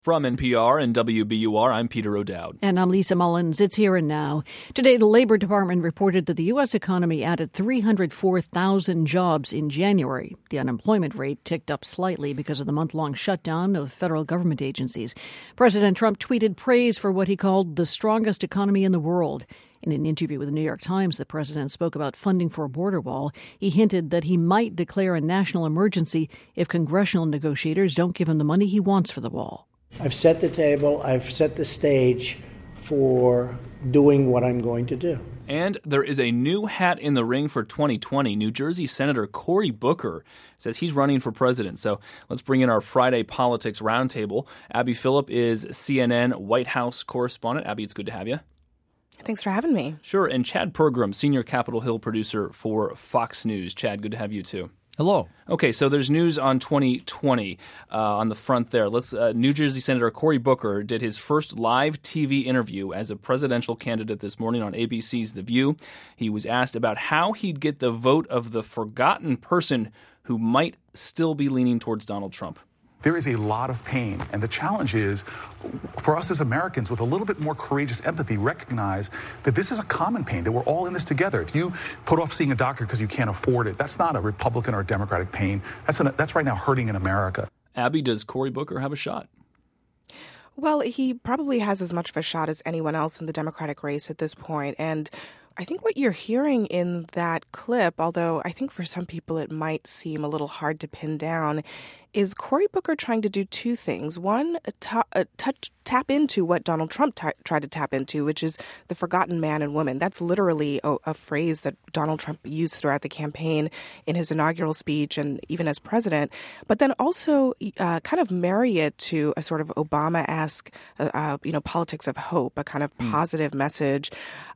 From NPR and WBUR, I'm Peter O'Dowd. And I'm Lisa Mullins. It's Here and Now. Today, the Labor Department reported that the U.S. economy added 304,000 jobs in January. The unemployment rate ticked up slightly because of the month-long shutdown of federal government agencies. President Trump tweeted praise for what he called the strongest economy in the world. In an interview with the New York Times, the president spoke about funding for a border wall. He hinted that he might declare a national emergency if congressional negotiators don't give him the money he wants for the wall. I've set the table, I've set the stage for doing what I'm going to do. And there is a new hat in the ring for 2020. New Jersey Senator Cory Booker says he's running for president. So let's bring in our Friday Politics Roundtable. Abby Phillip is CNN White House correspondent. Abby, it's good to have you. Thanks for having me. Sure. And Chad Pergram, senior Capitol Hill producer for Fox News. Chad, good to have you too. Hello. Okay, so there's news on 2020 on the front there. New Jersey Senator Cory Booker did his first live TV interview as a presidential candidate this morning on ABC's The View. He was asked about how he'd get the vote of the forgotten person who might still be leaning towards Donald Trump. There is a lot of pain, and the challenge is, for us as Americans, with a little bit more courageous empathy, recognize that this is a common pain, that we're all in this together. If you put off seeing a doctor because you can't afford it, that's not a Republican or Democratic pain. That's right now hurting in America. Abby, does Cory Booker have a shot? Well, he probably has as much of a shot as anyone else in the Democratic race at this point, and I think what you're hearing in that clip, although I think for some people it might seem a little hard to pin down, is Cory Booker trying to do two things. One, tap into what Donald Trump tried to tap into, which is the forgotten man and woman. That's literally a phrase that Donald Trump used throughout the campaign in his inaugural speech and even as president. But then also kind of marry it to a sort of Obama-esque, politics of hope, a kind of positive message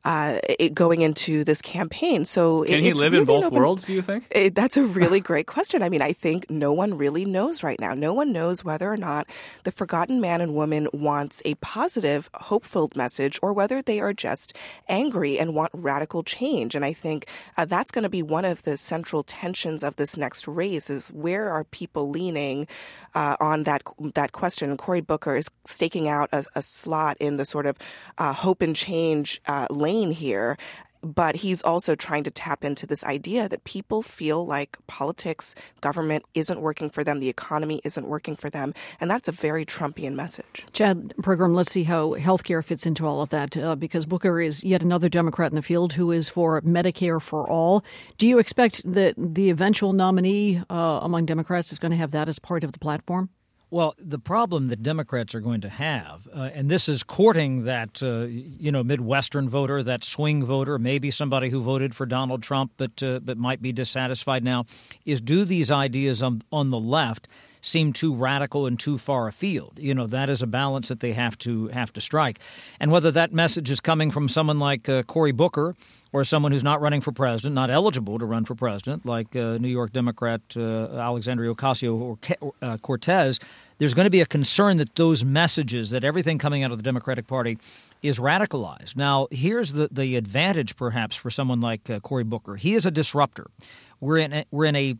going into this campaign. So Can he live really in both worlds, do you think? That's a really great question. I mean, I think no one really knows right now. No one knows whether or not the forgotten man and woman wants a positive, hope-filled message or whether they are just angry and want radical change. And I think that's going to be one of the central tensions of this next race is where are people leaning on that question. Cory Booker is staking out a slot in the sort of hope and change lane here. But he's also trying to tap into this idea that people feel like politics, government isn't working for them, the economy isn't working for them, and that's a very Trumpian message. Chad Pergram, let's see how healthcare fits into all of that, because Booker is yet another Democrat in the field who is for Medicare for all. Do you expect that the eventual nominee among Democrats is going to have that as part of the platform? Well, the problem that Democrats are going to have, and this is courting that, Midwestern voter, that swing voter, maybe somebody who voted for Donald Trump but might be dissatisfied now, is do these ideas on the left seem too radical and too far afield? That is a balance that they have to strike. And whether that message is coming from someone like Cory Booker or someone who's not running for president, not eligible to run for president, like New York Democrat Alexandria Ocasio-Cortez, there's going to be a concern that those messages, that everything coming out of the Democratic Party is radicalized. Now, here's the advantage, perhaps, for someone like Cory Booker. He is a disruptor. We're in a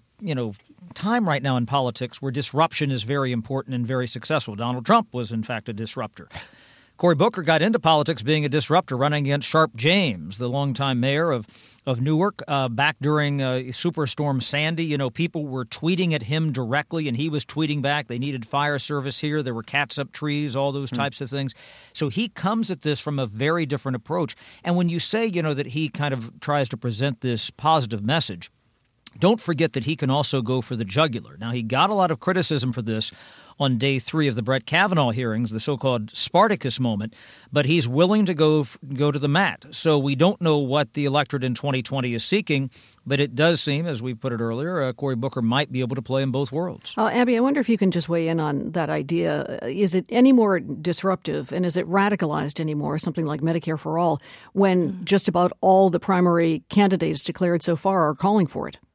time right now in politics where disruption is very important and very successful. Donald Trump was, in fact, a disruptor. Cory Booker got into politics being a disruptor, running against Sharp James, the longtime mayor of Newark. Back during Superstorm Sandy, people were tweeting at him directly, and he was tweeting back. They needed fire service here. There were cats up trees, all those types of things. So he comes at this from a very different approach. And when you say, that he kind of tries to present this positive message, don't forget that he can also go for the jugular. Now, he got a lot of criticism for this on day 3 of the Brett Kavanaugh hearings, the so-called Spartacus moment, but he's willing to go to the mat. So we don't know what the electorate in 2020 is seeking, but it does seem, as we put it earlier, Cory Booker might be able to play in both worlds. Abby, I wonder if you can just weigh in on that idea. Is it any more disruptive and is it radicalized anymore, something like Medicare for all, when just about all the primary candidates declared so far are calling for it?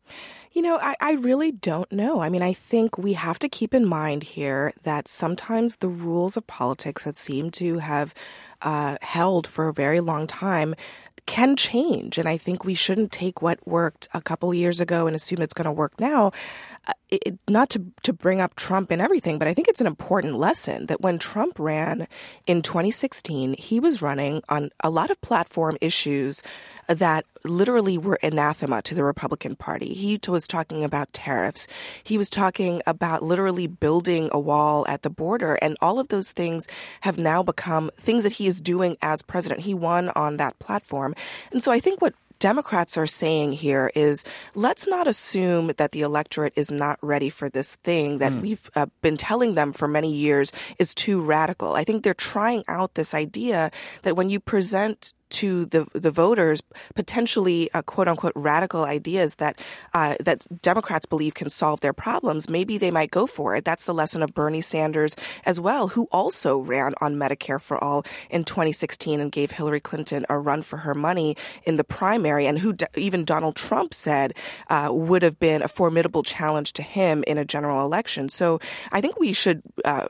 I really don't know. I mean, I think we have to keep in mind here that sometimes the rules of politics that seem to have held for a very long time can change. And I think we shouldn't take what worked a couple years ago and assume it's going to work now. not to bring up Trump and everything, but I think it's an important lesson that when Trump ran in 2016, he was running on a lot of platform issues that literally were anathema to the Republican Party. He was talking about tariffs. He was talking about literally building a wall at the border. And all of those things have now become things that he is doing as president. He won on that platform. And so I think what Democrats are saying here is let's not assume that the electorate is not ready for this thing that we've been telling them for many years is too radical. I think they're trying out this idea that when you present to the voters potentially quote unquote radical ideas that Democrats believe can solve their problems, maybe they might go for it. That's the lesson of Bernie Sanders as well, who also ran on Medicare for All in 2016 and gave Hillary Clinton a run for her money in the primary, and who even Donald Trump said would have been a formidable challenge to him in a general election. So I think we should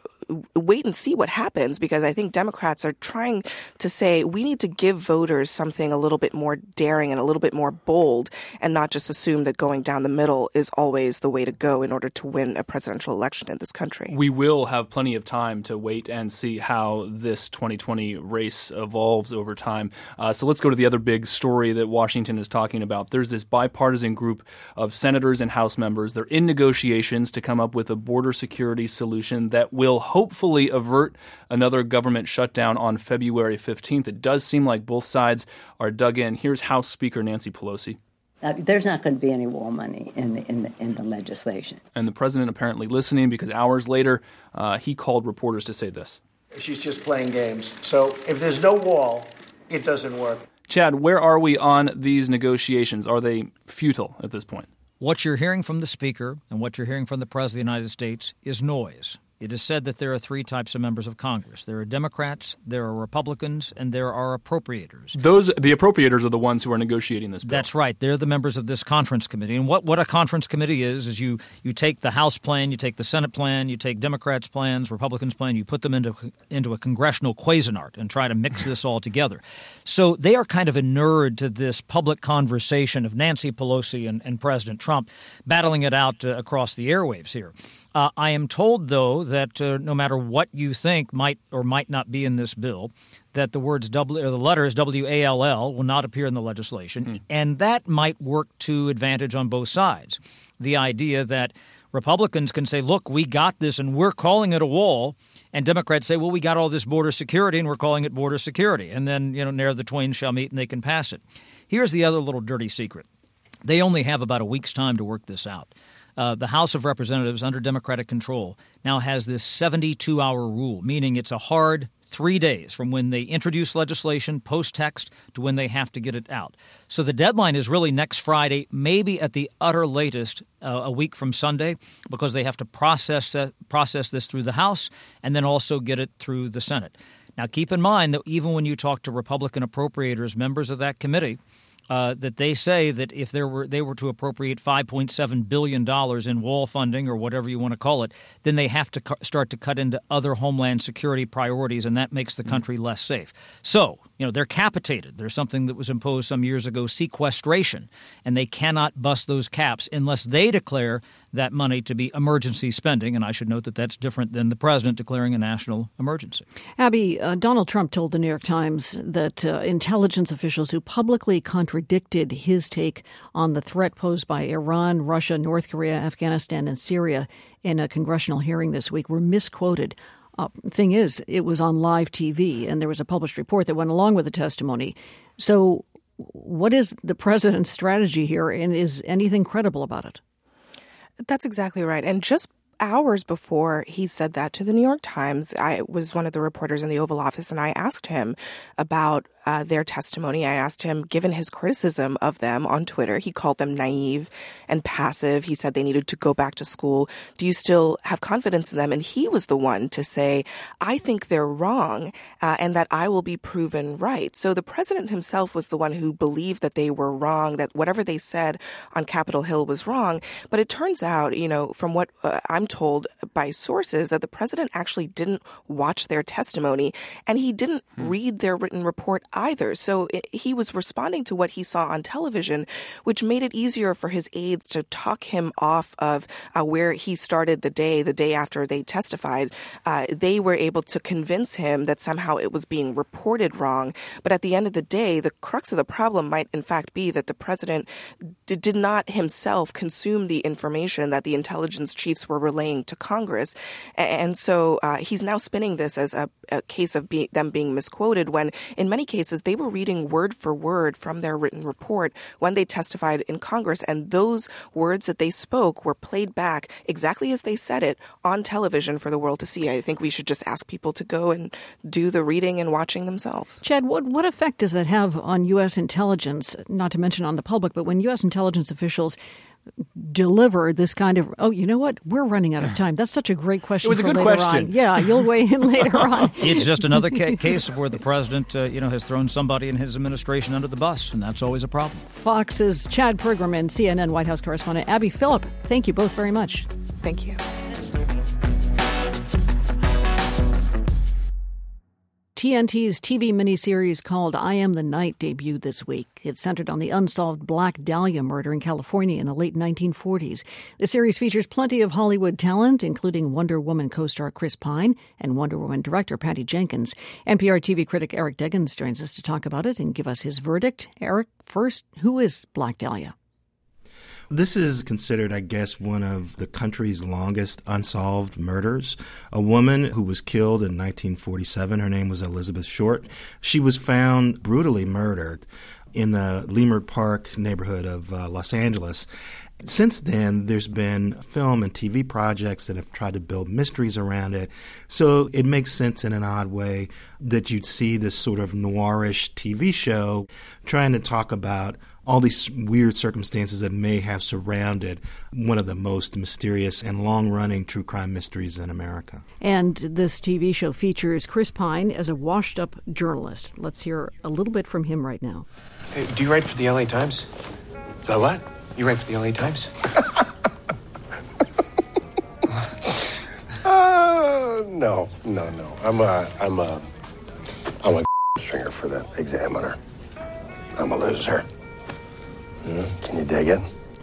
wait and see what happens, because I think Democrats are trying to say we need to give voters something a little bit more daring and a little bit more bold, and not just assume that going down the middle is always the way to go in order to win a presidential election in this country. We will have plenty of time to wait and see how this 2020 race evolves over time. So let's go to the other big story that Washington is talking about. There's this bipartisan group of senators and House members. They're in negotiations to come up with a border security solution that will hopefully avert another government shutdown on February 15th. It does seem like both sides are dug in. Here's House Speaker Nancy Pelosi. There's not going to be any war money in the legislation. And the president apparently listening, because hours later he called reporters to say this. She's just playing games. So if there's no wall, it doesn't work. Chad, where are we on these negotiations? Are they futile at this point? What you're hearing from the Speaker and what you're hearing from the President of the United States is noise. It is said that there are three types of members of Congress. There are Democrats, there are Republicans, and there are appropriators. The appropriators are the ones who are negotiating this bill. That's right. They're the members of this conference committee. And what a conference committee is you take the House plan, you take the Senate plan, you take Democrats' plans, Republicans' plan, you put them into a congressional Cuisinart and try to mix this all together. So they are kind of inured to this public conversation of Nancy Pelosi and President Trump battling it out across the airwaves here. I am told, though, that no matter what you think might or might not be in this bill, that the letters WALL will not appear in the legislation, and that might work to advantage on both sides. The idea that Republicans can say, look, we got this and we're calling it a wall, and Democrats say, well, we got all this border security and we're calling it border security, and then, ne'er the twain shall meet and they can pass it. Here's the other little dirty secret. They only have about a week's time to work this out. The House of Representatives, under Democratic control, now has this 72-hour rule, meaning it's a hard 3 days from when they introduce legislation, post-text, to when they have to get it out. So the deadline is really next Friday, maybe at the utter latest a week from Sunday, because they have to process this through the House and then also get it through the Senate. Now, keep in mind that even when you talk to Republican appropriators, members of that committee, that they say that if they were to appropriate $5.7 billion in wall funding or whatever you want to call it, then they have to start to cut into other homeland security priorities, and that makes the country less safe. So, they're capitated. There's something that was imposed some years ago, sequestration, and they cannot bust those caps unless they declare that money to be emergency spending. And I should note that that's different than the president declaring a national emergency. Abby, Donald Trump told the New York Times that intelligence officials who publicly contradicted his take on the threat posed by Iran, Russia, North Korea, Afghanistan, and Syria in a congressional hearing this week were misquoted. Thing is, it was on live TV, and there was a published report that went along with the testimony. So what is the president's strategy here, and is anything credible about it? That's exactly right. And just hours before he said that to the New York Times, I was one of the reporters in the Oval Office, and I asked him about their testimony. I asked him, given his criticism of them on Twitter, he called them naive and passive. He said they needed to go back to school. Do you still have confidence in them? And he was the one to say, I think they're wrong, and that I will be proven right. So the president himself was the one who believed that they were wrong, that whatever they said on Capitol Hill was wrong. But it turns out, from what I'm I'm told by sources that the president actually didn't watch their testimony, and he didn't read their written report either. So he was responding to what he saw on television, which made it easier for his aides to talk him off of where he started the day after they testified. They were able to convince him that somehow it was being reported wrong. But at the end of the day, the crux of the problem might in fact be that the president did not himself consume the information that the intelligence chiefs were relaying to Congress. And so he's now spinning this as a case of them being misquoted, when in many cases they were reading word for word from their written report when they testified in Congress. And those words that they spoke were played back exactly as they said it on television for the world to see. I think we should just ask people to go and do the reading and watching themselves. Chad, what effect does that have on U.S. intelligence, not to mention on the public, but when U.S. intelligence officials deliver this kind of, oh, you know what? We're running out of time. That's such a great question. It was a good question. Yeah, you'll weigh in later on. It's just another case where the president, has thrown somebody in his administration under the bus, and that's always a problem. Fox's Chad Pergram and CNN White House correspondent Abby Phillip, thank you both very much. Thank you. TNT's TV miniseries called I Am the Night debuted this week. It's centered on the unsolved Black Dahlia murder in California in the late 1940s. The series features plenty of Hollywood talent, including Wonder Woman co-star Chris Pine and Wonder Woman director Patty Jenkins. NPR TV critic Eric Deggans joins us to talk about it and give us his verdict. Eric, first, who is Black Dahlia? This is considered, I guess, one of the country's longest unsolved murders. A woman who was killed in 1947, her name was Elizabeth Short. She was found brutally murdered in the Leimert Park neighborhood of Los Angeles. Since then, there's been film and TV projects that have tried to build mysteries around it. So it makes sense in an odd way that you'd see this sort of noirish TV show trying to talk about all these weird circumstances that may have surrounded one of the most mysterious and long-running true crime mysteries in America. And this TV show features Chris Pine as a washed-up journalist. Let's hear a little bit from him right now. Hey, do you write for the LA Times? The what? You write for the LA Times? No. I'm a stringer for the Examiner. I'm a loser. Can you dig it?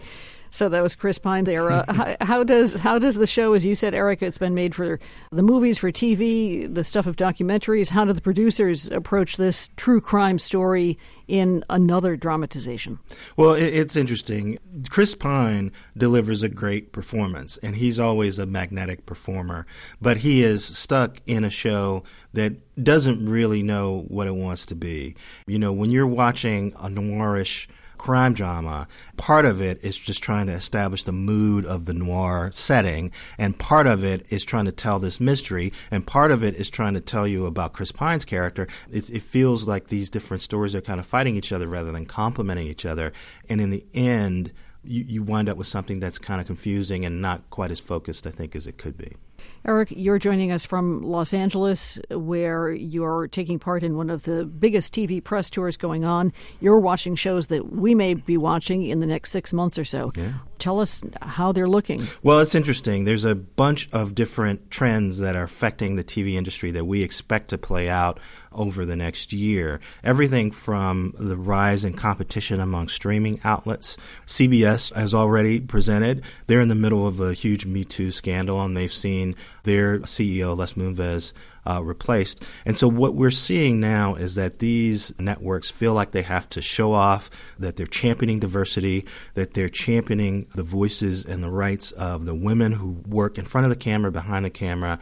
So that was Chris Pine there. How does the show, as you said, Eric, it's been made for the movies, for TV, the stuff of documentaries. How do the producers approach this true crime story in another dramatization? Well, it's interesting. Chris Pine delivers a great performance, and he's always a magnetic performer. But he is stuck in a show that doesn't really know what it wants to be. You know, when you're watching a noirish crime drama, part of it is just trying to establish the mood of the noir setting, and part of it is trying to tell this mystery, and part of it is trying to tell you about Chris Pine's character. It feels like these different stories are kind of fighting each other rather than complementing each other, and in the end, you wind up with something that's kind of confusing and not quite as focused, I think, as it could be. Eric, you're joining us from Los Angeles, where you're taking part in one of the biggest TV press tours going on. You're watching shows that we may be watching in the next 6 months or so. Yeah. Tell us how they're looking. Well, it's interesting. There's a bunch of different trends that are affecting the TV industry that we expect to play out over the next year. Everything from the rise in competition among streaming outlets. CBS has already presented. They're in the middle of a huge Me Too scandal, and they've seen their CEO, Les Moonves, replaced. And so what we're seeing now is that these networks feel like they have to show off that they're championing diversity, that they're championing the voices and the rights of the women who work in front of the camera, behind the camera,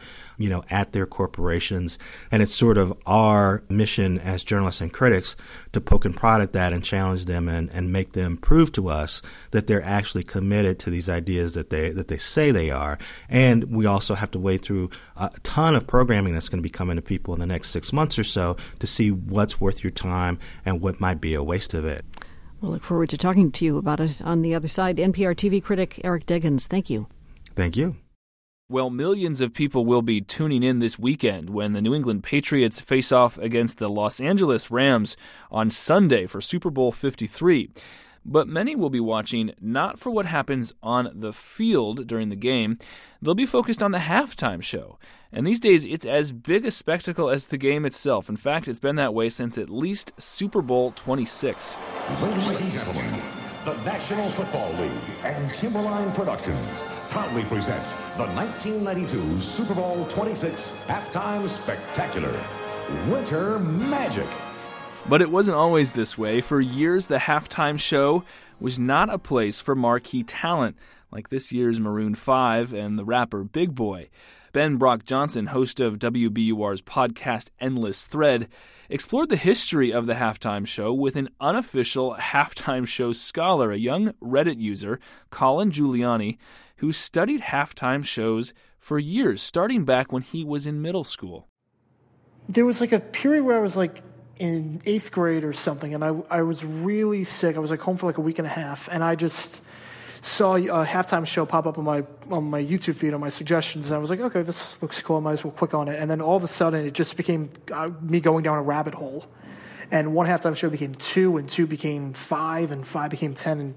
at their corporations. And it's sort of our mission as journalists and critics to poke and prod at that and challenge them and make them prove to us that they're actually committed to these ideas that they say they are. And we also have to wade through a ton of programming that's going to be coming to people in the next 6 months or so to see what's worth your time and what might be a waste of it. We'll look forward to talking to you about it on the other side. NPR TV critic Eric Deggans, thank you. Thank you. Well, millions of people will be tuning in this weekend when the New England Patriots face off against the Los Angeles Rams on Sunday for Super Bowl 53. But many will be watching not for what happens on the field during the game. They'll be focused on the halftime show. And these days, it's as big a spectacle as the game itself. In fact, it's been that way since at least Super Bowl 26. Ladies and gentlemen, the National Football League and Timberline Productions proudly present the 1992 Super Bowl 26 Halftime Spectacular, Winter Magic. But it wasn't always this way. For years, the halftime show was not a place for marquee talent, like this year's Maroon 5 and the rapper Big Boy. Ben Brock Johnson, host of WBUR's podcast Endless Thread, explored the history of the halftime show with an unofficial halftime show scholar, a young Reddit user, Colin Giuliani, who studied halftime shows for years, starting back when he was in middle school. There was like a period where I was like in 8th grade or something, and I was really sick. I was like home for like a week and a half, and I just saw a halftime show pop up on my YouTube feed on my suggestions, and I was like, okay, this looks cool. I might as well click on it. And then all of a sudden, it just became me going down a rabbit hole. And one halftime show became 2, and 2 became 5, and 5 became 10.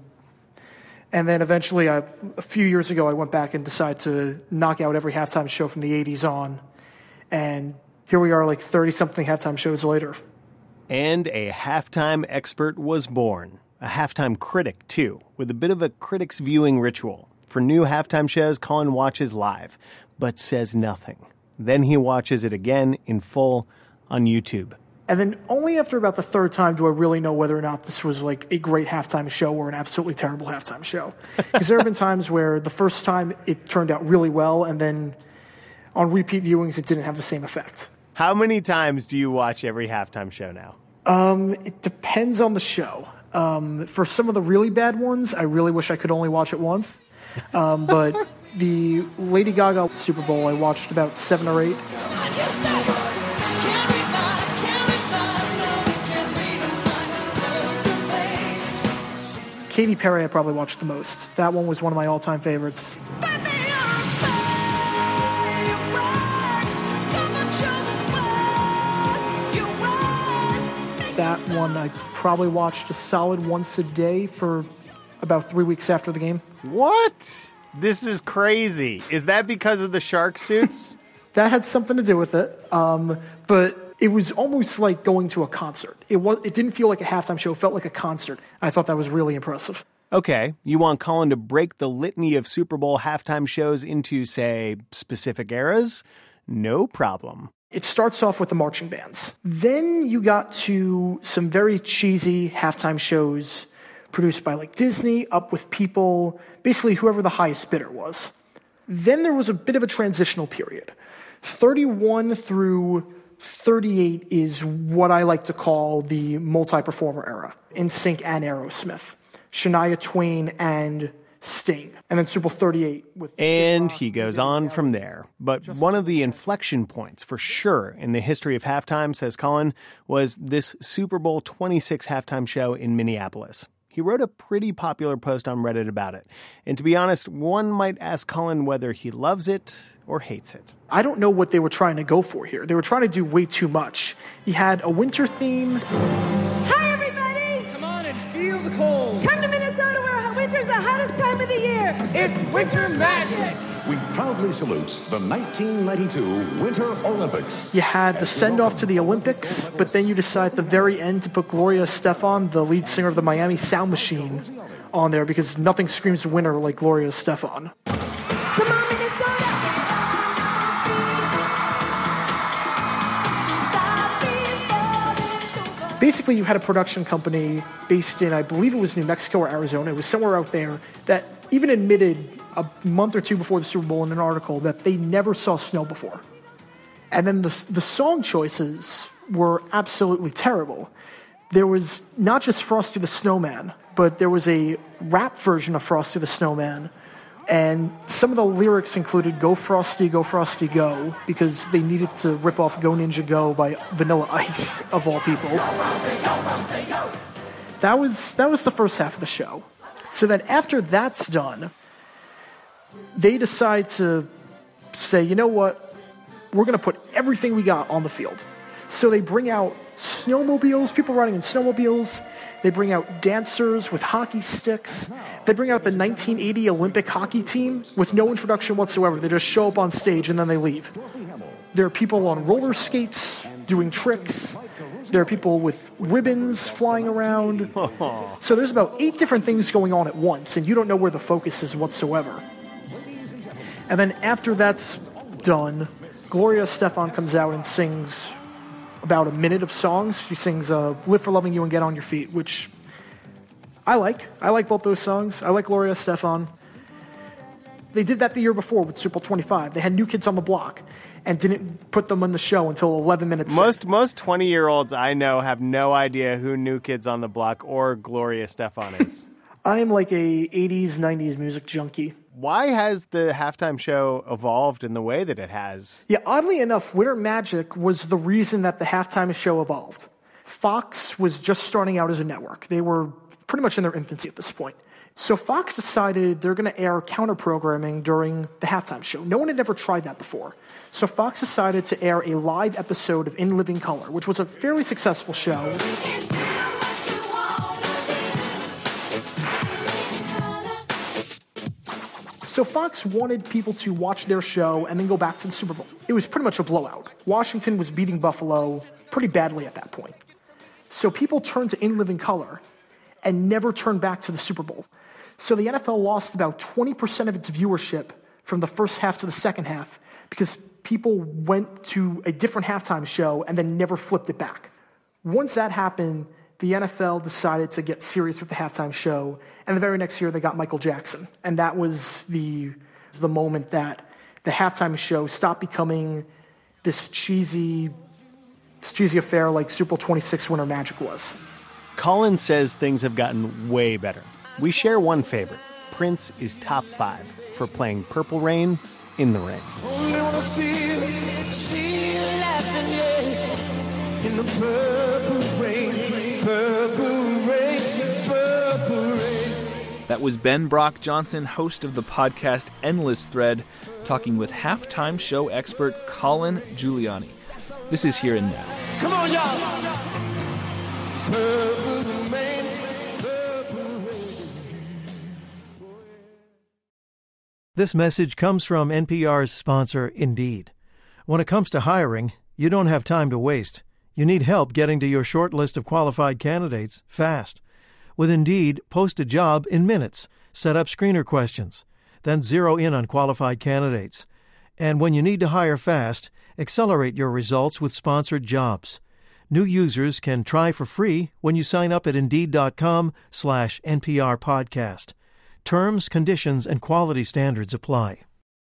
And then eventually, a few years ago, I went back and decided to knock out every halftime show from the 80s on. And here we are, like 30-something halftime shows later. And a halftime expert was born. A halftime critic, too, with a bit of a critic's viewing ritual. For new halftime shows, Colin watches live, but says nothing. Then he watches it again in full on YouTube. And then only after about the 3rd time do I really know whether or not this was like a great halftime show or an absolutely terrible halftime show. Because there have been times where the first time it turned out really well, and then on repeat viewings it didn't have the same effect. How many times do you watch every halftime show now? It depends on the show. For some of the really bad ones, I really wish I could only watch it once. But the Lady Gaga Super Bowl, I watched about 7 or 8. Katy Perry I probably watched the most. That one was one of my all-time favorites. That one I probably watched a solid once a day for about 3 weeks after the game. What? This is crazy. Is that because of the shark suits? That had something to do with it. But it was almost like going to a concert. It didn't feel like a halftime show. It felt like a concert. I thought that was really impressive. Okay, you want Colin to break the litany of Super Bowl halftime shows into, say, specific eras? No problem. It starts off with the marching bands. Then you got to some very cheesy halftime shows produced by like Disney, Up With People, basically whoever the highest bidder was. Then there was a bit of a transitional period. 31 through 38 is what I like to call the multi-performer era. NSYNC and Aerosmith, Shania Twain and Sting, and then Super Bowl 38 with... And he goes on from there. But one of the inflection points, for sure, in the history of halftime, says Colin, was this Super Bowl 26 halftime show in Minneapolis. He wrote a pretty popular post on Reddit about it. And to be honest, one might ask Colin whether he loves it or hates it. I don't know what they were trying to go for here. They were trying to do way too much. He had a winter theme. Hi, everybody! Come on and feel the cold. Come to Minnesota where winter's the hottest time of the year. It's Winter Magic! We proudly salute the 1992 Winter Olympics. You had the send-off to the Olympics, but then you decide at the very end to put Gloria Estefan, the lead singer of the Miami Sound Machine, on there because nothing screams winter like Gloria Estefan. Come on, Minnesota! Basically, you had a production company based in, I believe it was New Mexico or Arizona. It was somewhere out there that even admitted a month or two before the Super Bowl in an article that they never saw snow before. And then the song choices were absolutely terrible. There was not just Frosty the Snowman, but there was a rap version of Frosty the Snowman. And some of the lyrics included Go Frosty, Go, because they needed to rip off Go Ninja Go by Vanilla Ice, of all people. That was the first half of the show. So then after that's done, they decide to say, you know what, we're going to put everything we got on the field. So they bring out snowmobiles, people riding in snowmobiles. They bring out dancers with hockey sticks. They bring out the 1980 Olympic hockey team with no introduction whatsoever. They just show up on stage and then they leave. There are people on roller skates doing tricks. There are people with ribbons flying around. So there's about 8 different things going on at once, and you don't know where the focus is whatsoever. And then after that's done, Gloria Estefan comes out and sings about a minute of songs. She sings Live for Loving You and Get on Your Feet, which I like. I like both those songs. I like Gloria Estefan. They did that the year before with Super Bowl 25. They had New Kids on the Block and didn't put them on the show until 11 minutes in. Most 20-year-olds I know have no idea who New Kids on the Block or Gloria Estefan is. I am like a 80s, 90s music junkie. Why has the halftime show evolved in the way that it has? Yeah, oddly enough, Winter Magic was the reason that the halftime show evolved. Fox was just starting out as a network. They were pretty much in their infancy at this point. So Fox decided they're going to air counter-programming during the halftime show. No one had ever tried that before. So Fox decided to air a live episode of In Living Color, which was a fairly successful show. So Fox wanted people to watch their show and then go back to the Super Bowl. It was pretty much a blowout. Washington was beating Buffalo pretty badly at that point. So people turned to In Living Color and never turned back to the Super Bowl. So the NFL lost about 20% of its viewership from the first half to the second half because people went to a different halftime show and then never flipped it back. Once that happened, the NFL decided to get serious with the halftime show, and the very next year they got Michael Jackson. And that was the moment that the halftime show stopped becoming this cheesy affair like Super Bowl 26 Winter Magic was. Colin says things have gotten way better. We share one favorite. Prince is top 5 for playing Purple Rain in the rain. Only wanna see you laughing, yeah, in the purple rain, purple rain, purple rain. That was Ben Brock Johnson, host of the podcast Endless Thread, talking with halftime show expert Colin Giuliani. This is Here and Now. Come on, y'all. Purple rain, purple rain. This message comes from NPR's sponsor, Indeed. When it comes to hiring, you don't have time to waste. You need help getting to your short list of qualified candidates fast. With Indeed, post a job in minutes, set up screener questions, then zero in on qualified candidates. And when you need to hire fast, accelerate your results with sponsored jobs. New users can try for free when you sign up at Indeed.com/NPR podcast. Terms, conditions, and quality standards apply.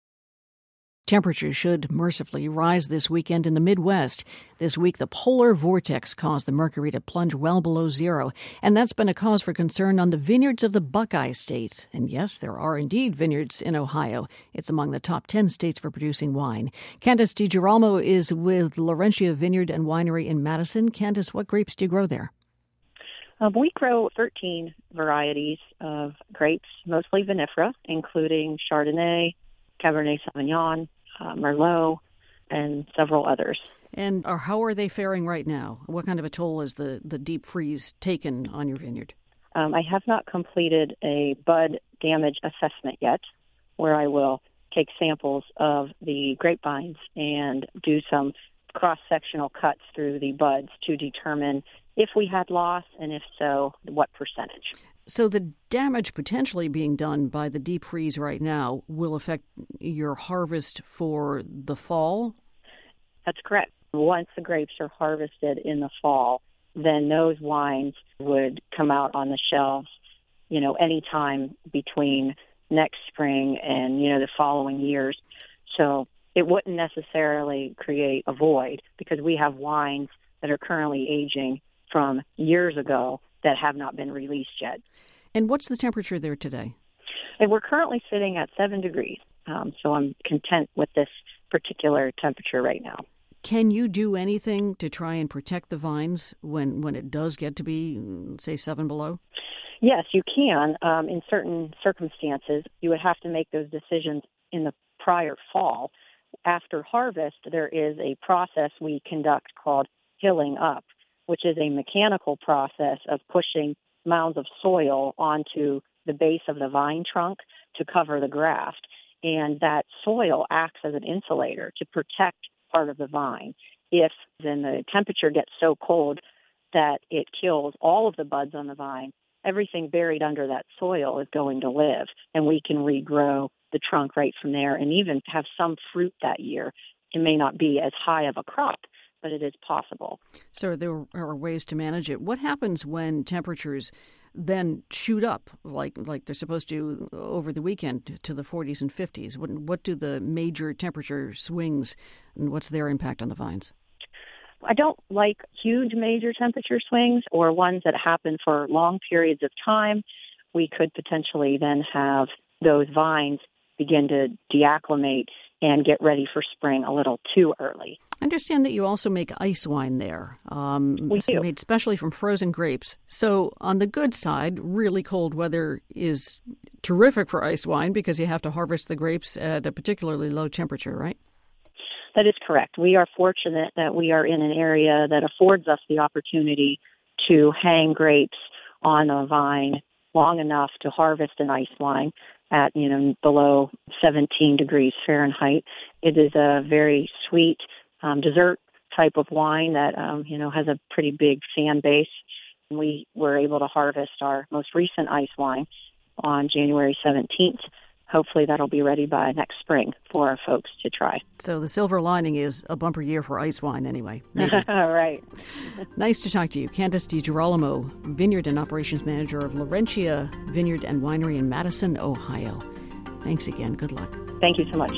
Temperatures should mercifully rise this weekend in the Midwest. This week, the polar vortex caused the mercury to plunge well below zero, and that's been a cause for concern on the vineyards of the Buckeye State. And yes, there are indeed vineyards in Ohio. It's among the top 10 states for producing wine. Candace DiGirolamo is with Laurentia Vineyard and Winery in Madison. Candace, what grapes do you grow there? We grow 13 varieties of grapes, mostly vinifera, including Chardonnay, Cabernet Sauvignon, Merlot, and several others. And how are they faring right now? What kind of a toll has the deep freeze taken on your vineyard? I have not completed a bud damage assessment yet, where I will take samples of the grapevines and do some cross-sectional cuts through the buds to determine if we had loss, and if so, what percentage. So the damage potentially being done by the deep freeze right now will affect your harvest for the fall? That's correct. Once the grapes are harvested in the fall, then those wines would come out on the shelves, any time between next spring and, the following years. So it wouldn't necessarily create a void because we have wines that are currently aging from years ago that have not been released yet. And what's the temperature there today? And we're currently sitting at 7 degrees, so I'm content with this particular temperature right now. Can you do anything to try and protect the vines when it does get to be, say, 7 below? Yes, you can. In certain circumstances, you would have to make those decisions in the prior fall. After harvest, there is a process we conduct called hilling up, which is a mechanical process of pushing mounds of soil onto the base of the vine trunk to cover the graft. And that soil acts as an insulator to protect part of the vine. If then the temperature gets so cold that it kills all of the buds on the vine, everything buried under that soil is going to live, and we can regrow the trunk right from there and even have some fruit that year. It may not be as high of a crop, but it is possible. So there are ways to manage it. What happens when temperatures then shoot up like they're supposed to over the weekend to the 40s and 50s? What do the major temperature swings, and what's their impact on the vines? I don't like huge major temperature swings or ones that happen for long periods of time. We could potentially then have those vines begin to deacclimate and get ready for spring a little too early. I understand that you also make ice wine there. We do. Made especially from frozen grapes. So on the good side, really cold weather is terrific for ice wine because you have to harvest the grapes at a particularly low temperature, right? That is correct. We are fortunate that we are in an area that affords us the opportunity to hang grapes on a vine long enough to harvest an ice wine at, below 17 degrees Fahrenheit. It is a very sweet dessert type of wine that, has a pretty big fan base. We were able to harvest our most recent ice wine on January 17th. Hopefully that'll be ready by next spring for our folks to try. So the silver lining is a bumper year for ice wine anyway. Right. Nice to talk to you. Candace DiGirolamo, Vineyard and Operations Manager of Laurentia Vineyard and Winery in Madison, Ohio. Thanks again. Good luck. Thank you so much.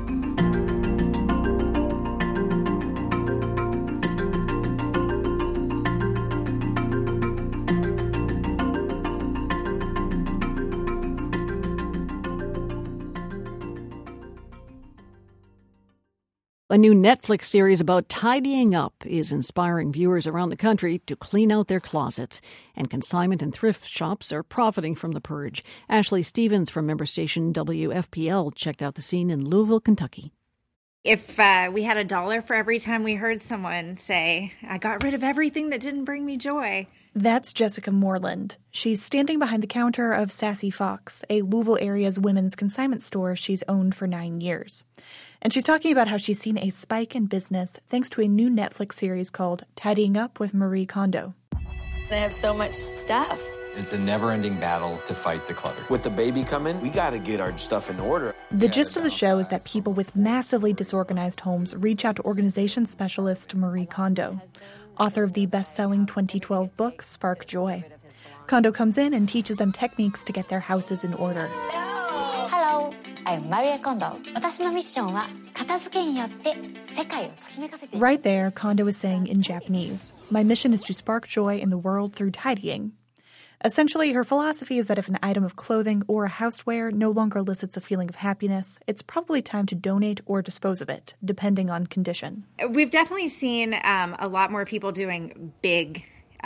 A new Netflix series about tidying up is inspiring viewers around the country to clean out their closets, and consignment and thrift shops are profiting from the purge. Ashley Stevens from member station WFPL checked out the scene in Louisville, Kentucky. If we had $1 for every time we heard someone say, I got rid of everything that didn't bring me joy. That's Jessica Moreland. She's standing behind the counter of Sassy Fox, a Louisville area's women's consignment store she's owned for 9 years. And she's talking about how she's seen a spike in business thanks to a new Netflix series called Tidying Up with Marie Kondo. I have so much stuff. It's a never-ending battle to fight the clutter. With the baby coming, we got to get our stuff in order. The gist of the show is that people with massively disorganized homes reach out to organization specialist Marie Kondo, author of the best-selling 2012 book, Spark Joy. Kondo comes in and teaches them techniques to get their houses in order. Hello, I'm Marie Kondo. 私のミッションは片付けによって世界をときめかせて。 Right there, Kondo is saying in Japanese, my mission is to spark joy in the world through tidying. Essentially, her philosophy is that if an item of clothing or a houseware no longer elicits a feeling of happiness, it's probably time to donate or dispose of it, depending on condition. We've definitely seen a lot more people doing big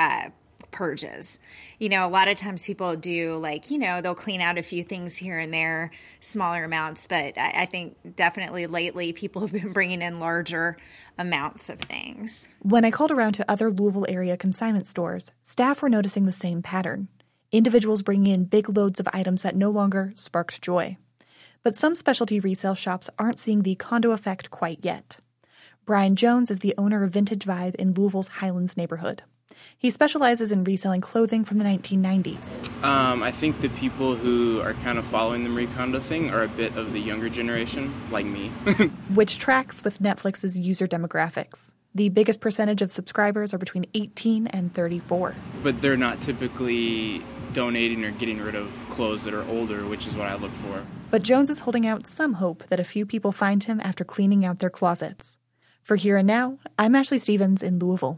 purges. A lot of times people do they'll clean out a few things here and there, smaller amounts, but I think definitely lately people have been bringing in larger amounts of things. When I called around to other Louisville area consignment stores, staff were noticing the same pattern. Individuals bringing in big loads of items that no longer sparks joy. But some specialty resale shops aren't seeing the Kondo effect quite yet. Brian Jones is the owner of Vintage Vibe in Louisville's Highlands neighborhood. He specializes in reselling clothing from the 1990s. I think the people who are kind of following the Marie Kondo thing are a bit of the younger generation, like me. Which tracks with Netflix's user demographics. The biggest percentage of subscribers are between 18 and 34. But they're not typically donating or getting rid of clothes that are older, which is what I look for. But Jones is holding out some hope that a few people find him after cleaning out their closets. For Here and Now, I'm Ashley Stevens in Louisville.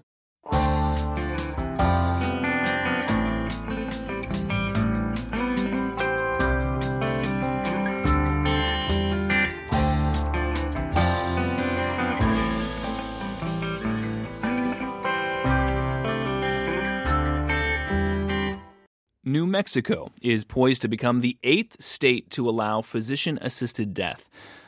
New Mexico is poised to become the 8th state to allow physician-assisted death.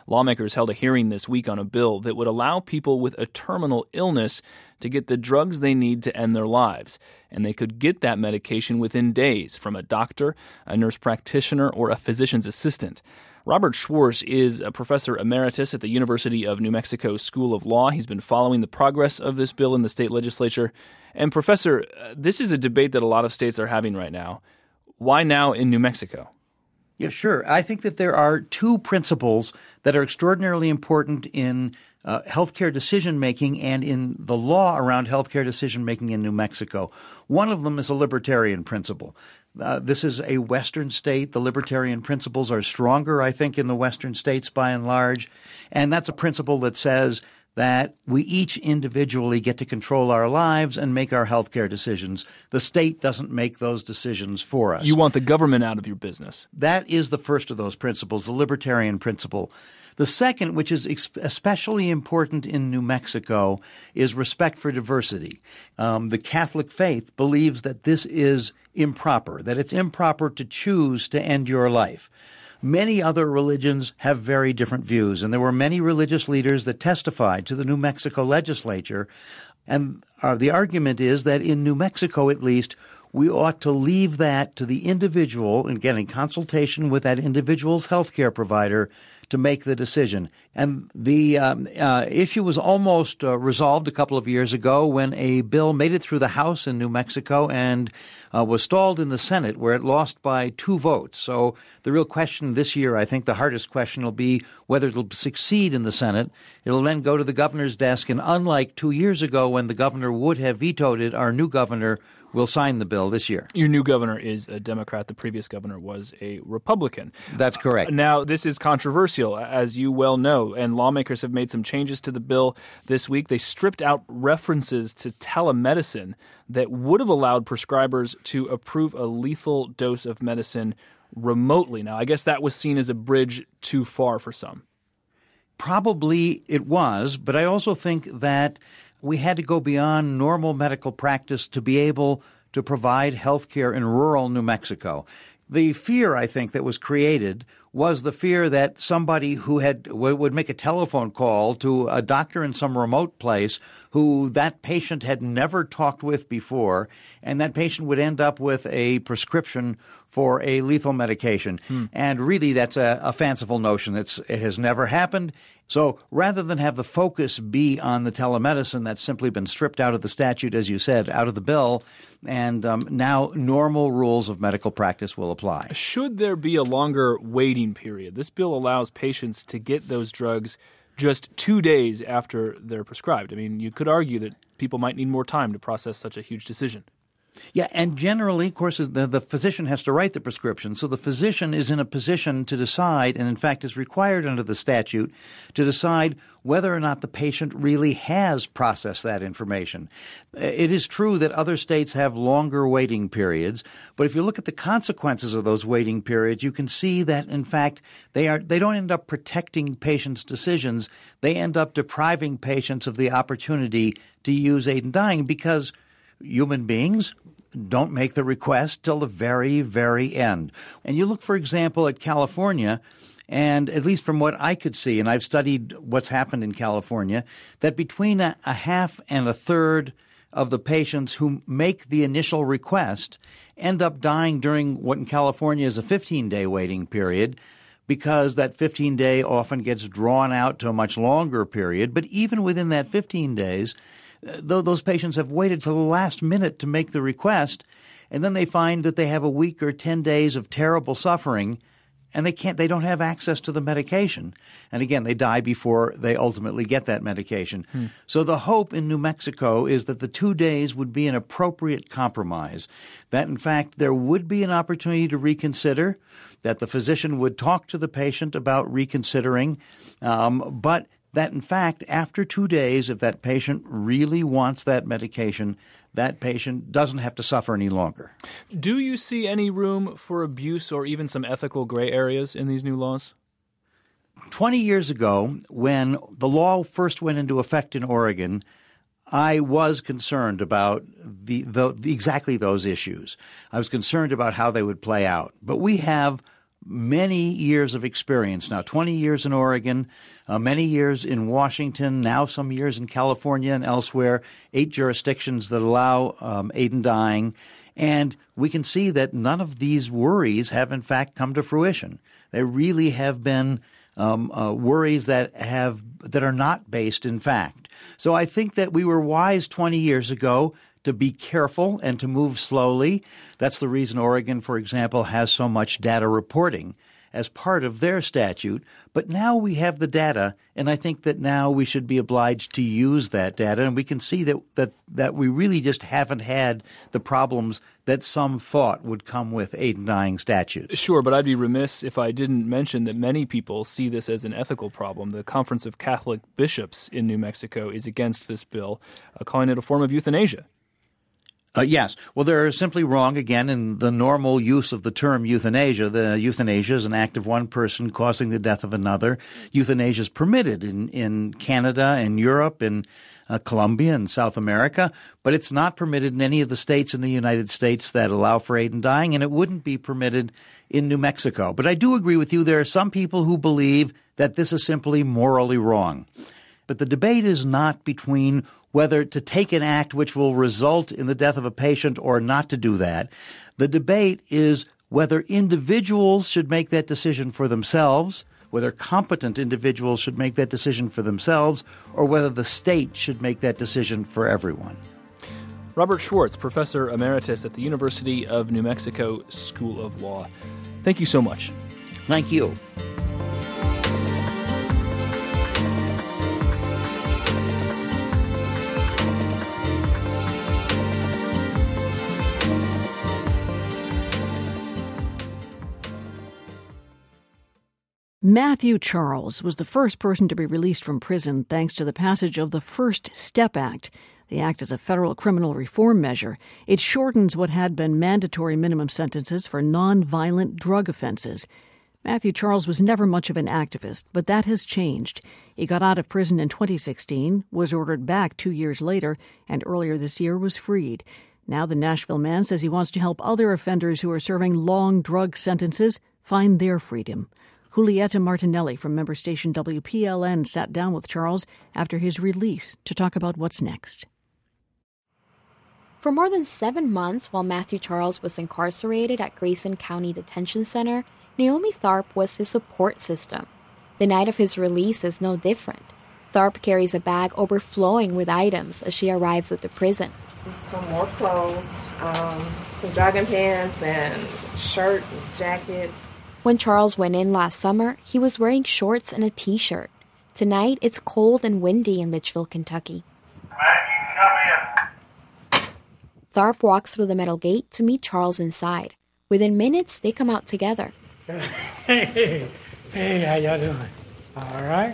Lawmakers held a hearing this week on a bill that would allow people with a terminal illness to get the drugs they need to end their lives. And they could get that medication within days from a doctor, a nurse practitioner, or a physician's assistant. Robert Schwartz is a professor emeritus at the University of New Mexico School of Law. He's been following the progress of this bill in the state legislature. And Professor, this is a debate that a lot of states are having right now. Why now in New Mexico? Yeah, sure. I think that there are two principles that are extraordinarily important in healthcare decision-making and in the law around healthcare decision-making in New Mexico. One of them is a libertarian principle. This is a Western state. The libertarian principles are stronger, I think, in the Western states by and large. And that's a principle that says that we each individually get to control our lives and make our healthcare decisions. The state doesn't make those decisions for us. You want the government out of your business. That is the first of those principles, the libertarian principle. The second, which is especially important in New Mexico, is respect for diversity. The Catholic faith believes that this is improper, that it's improper to choose to end your life. Many other religions have very different views, and there were many religious leaders that testified to the New Mexico legislature. And the argument is that in New Mexico, at least, we ought to leave that to the individual, and get in consultation with that individual's healthcare provider to make the decision. And the issue was almost resolved a couple of years ago when a bill made it through the House in New Mexico and was stalled in the Senate, where it lost by 2 votes. So the real question this year, I think the hardest question, will be whether it'll succeed in the Senate. It'll then go to the governor's desk, and unlike 2 years ago when the governor would have vetoed it, our new governor will sign the bill this year. Your new governor is a Democrat. The previous governor was a Republican. That's correct. Now, this is controversial, as you well know, and lawmakers have made some changes to the bill this week. They stripped out references to telemedicine that would have allowed prescribers to approve a lethal dose of medicine remotely. Now, I guess that was seen as a bridge too far for some. Probably it was, but I also think that we had to go beyond normal medical practice to be able to provide health care in rural New Mexico. The fear, I think, that was created was the fear that somebody who would make a telephone call to a doctor in some remote place who that patient had never talked with before, and that patient would end up with a prescription for a lethal medication. And really, that's a fanciful notion. It has never happened. So rather than have the focus be on the telemedicine that's simply been stripped out of the statute, as you said, out of the bill, and now normal rules of medical practice will apply. Should there be a longer waiting period? This bill allows patients to get those drugs just 2 days after they're prescribed. I mean, you could argue that people might need more time to process such a huge decision. Yeah, and generally, of course, the physician has to write the prescription, so the physician is in a position to decide, and in fact is required under the statute, to decide whether or not the patient really has processed that information. It is true that other states have longer waiting periods, but if you look at the consequences of those waiting periods, you can see that, in fact, they don't end up protecting patients' decisions. They end up depriving patients of the opportunity to use aid in dying because human beings don't make the request till the very, very end. And you look, for example, at California, and at least from what I could see, and I've studied what's happened in California, that between a half and a third of the patients who make the initial request end up dying during what in California is a 15-day waiting period, because that 15-day often gets drawn out to a much longer period. But even within that 15 days, though those patients have waited till the last minute to make the request, and then they find that they have a week or 10 days of terrible suffering, and they don't have access to the medication. And again, they die before they ultimately get that medication. So the hope in New Mexico is that the 2 days would be an appropriate compromise, that in fact there would be an opportunity to reconsider, that the physician would talk to the patient about reconsidering, but that, in fact, after 2 days, if that patient really wants that medication, that patient doesn't have to suffer any longer. Do you see any room for abuse or even some ethical gray areas in these new laws? 20 years ago, when the law first went into effect in Oregon, I was concerned about exactly those issues. I was concerned about how they would play out. But we have many years of experience now, 20 years in Oregon, many years in Washington, now some years in California and elsewhere, 8 jurisdictions that allow aid in dying. And we can see that none of these worries have, in fact, come to fruition. They really have been worries that are not based in fact. So I think that we were wise 20 years ago to be careful and to move slowly. That's the reason Oregon, for example, has so much data reporting as part of their statute. But now we have the data, and I think that now we should be obliged to use that data, and we can see that we really just haven't had the problems that some thought would come with aid in dying statutes. Sure, but I'd be remiss if I didn't mention that many people see this as an ethical problem. The Conference of Catholic Bishops in New Mexico is against this bill, calling it a form of euthanasia. Yes. Well, they're simply wrong, again, in the normal use of the term euthanasia. The euthanasia is an act of one person causing the death of another. Euthanasia is permitted in Canada and Europe and Colombia and South America, but it's not permitted in any of the states in the United States that allow for aid in dying, and it wouldn't be permitted in New Mexico. But I do agree with you. There are some people who believe that this is simply morally wrong. But the debate is not between whether to take an act which will result in the death of a patient or not to do that. The debate is whether individuals should make that decision for themselves, whether competent individuals should make that decision for themselves, or whether the state should make that decision for everyone. Robert Schwartz, Professor Emeritus at the University of New Mexico School of Law. Thank you so much. Thank you. Matthew Charles was the first person to be released from prison thanks to the passage of the First Step Act. The act is a federal criminal reform measure. It shortens what had been mandatory minimum sentences for nonviolent drug offenses. Matthew Charles was never much of an activist, but that has changed. He got out of prison in 2016, was ordered back 2 years later, and earlier this year was freed. Now the Nashville man says he wants to help other offenders who are serving long drug sentences find their freedom. Julieta Martinelli from member station WPLN sat down with Charles after his release to talk about what's next. For more than 7 months while Matthew Charles was incarcerated at Grayson County Detention Center, Naomi Tharp was his support system. The night of his release is no different. Tharp carries a bag overflowing with items as she arrives at the prison. Some more clothes, some jogging pants and shirt and jacket. When Charles went in last summer, he was wearing shorts and a t-shirt. Tonight, it's cold and windy in Litchfield, Kentucky. Tharp walks through the metal gate to meet Charles inside. Within minutes, they come out together. Hey, how y'all doing? All right.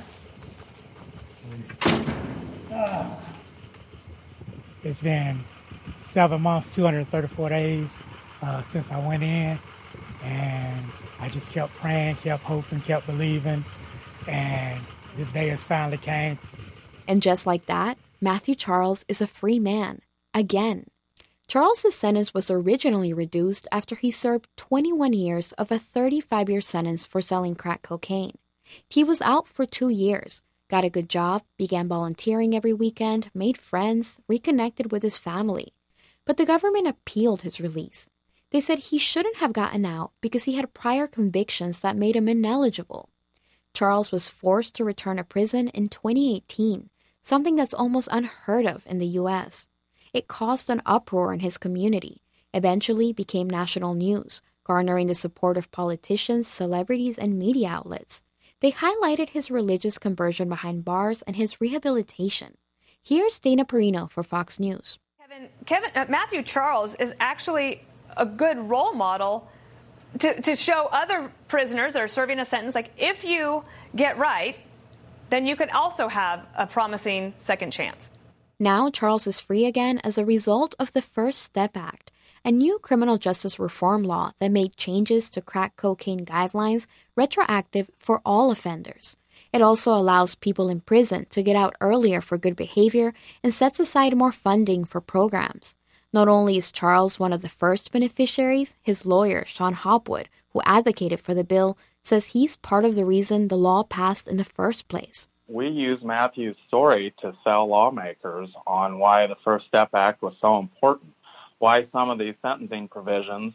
It's been 7 months, 234 days since I went in, and I just kept praying, kept hoping, kept believing, and this day has finally came. And just like that, Matthew Charles is a free man, again. Charles's sentence was originally reduced after he served 21 years of a 35-year sentence for selling crack cocaine. He was out for 2 years, got a good job, began volunteering every weekend, made friends, reconnected with his family. But the government appealed his release. They said he shouldn't have gotten out because he had prior convictions that made him ineligible. Charles was forced to return to prison in 2018, something that's almost unheard of in the U.S. It caused an uproar in his community, eventually became national news, garnering the support of politicians, celebrities, and media outlets. They highlighted his religious conversion behind bars and his rehabilitation. Here's Dana Perino for Fox News. Matthew Charles is actually a good role model to show other prisoners that are serving a sentence, like, if you get right, then you could also have a promising second chance. Now Charles is free again as a result of the First Step Act, a new criminal justice reform law that made changes to crack cocaine guidelines retroactive for all offenders. It also allows people in prison to get out earlier for good behavior and sets aside more funding for programs. Not only is Charles one of the first beneficiaries, his lawyer, Sean Hopwood, who advocated for the bill, says he's part of the reason the law passed in the first place. We use Matthew's story to sell lawmakers on why the First Step Act was so important, why some of these sentencing provisions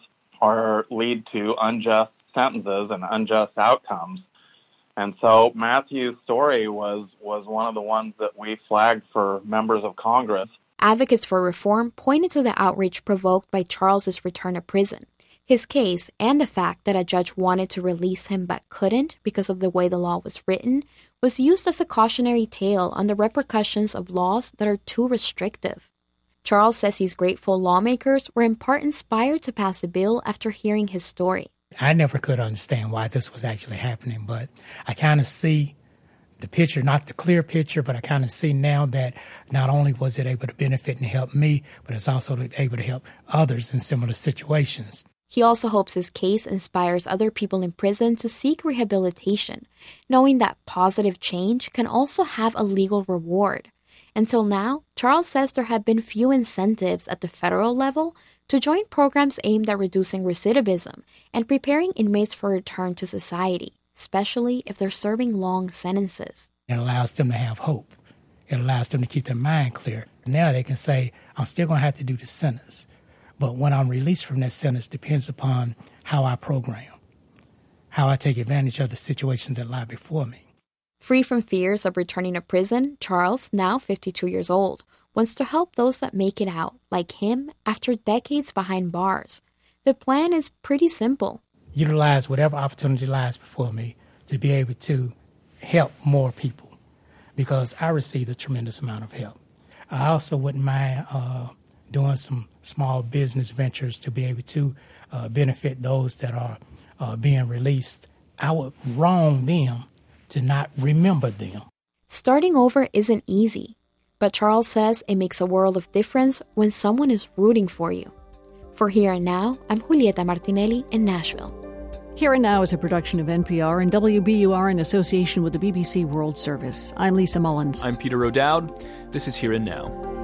lead to unjust sentences and unjust outcomes. And so Matthew's story was one of the ones that we flagged for members of Congress. Advocates for reform pointed to the outrage provoked by Charles's return to prison. His case and the fact that a judge wanted to release him but couldn't because of the way the law was written was used as a cautionary tale on the repercussions of laws that are too restrictive. Charles says he's grateful lawmakers were in part inspired to pass the bill after hearing his story. I never could understand why this was actually happening, but I kind of see the picture, not the clear picture, but I kind of see now that not only was it able to benefit and help me, but it's also able to help others in similar situations. He also hopes his case inspires other people in prison to seek rehabilitation, knowing that positive change can also have a legal reward. Until now, Charles says there have been few incentives at the federal level to join programs aimed at reducing recidivism and preparing inmates for return to society, especially if they're serving long sentences. It allows them to have hope. It allows them to keep their mind clear. Now they can say, I'm still going to have to do the sentence, but when I'm released from that sentence depends upon how I program, how I take advantage of the situations that lie before me. Free from fears of returning to prison, Charles, now 52 years old, wants to help those that make it out, like him, after decades behind bars. The plan is pretty simple. Utilize whatever opportunity lies before me to be able to help more people, because I received a tremendous amount of help. I also wouldn't mind doing some small business ventures to be able to benefit those that are being released. I would wrong them to not remember them. Starting over isn't easy, but Charles says it makes a world of difference when someone is rooting for you. For Here and Now, I'm Julieta Martinelli in Nashville. Here and Now is a production of NPR and WBUR in association with the BBC World Service. I'm Lisa Mullins. I'm Peter O'Dowd. This is Here and Now.